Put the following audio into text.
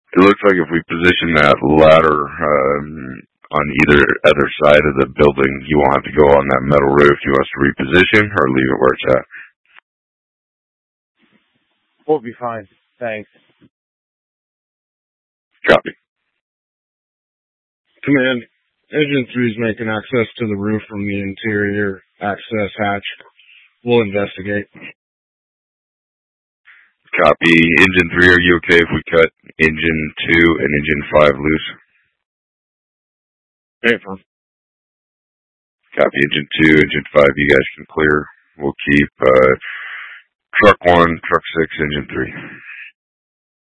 It looks like if we position that ladder on either other side of the building, you won't have to go on that metal roof. You want us to reposition or leave it where it's at? We'll be fine. Thanks. Copy. Command, Engine 3 is making access to the roof from the interior access hatch. We'll investigate. Copy. Engine 3, are you okay if we cut Engine 2 and Engine 5 loose? Paper. Copy. Engine 2, Engine 5, you guys can clear. We'll keep Truck 1, Truck 6, Engine 3.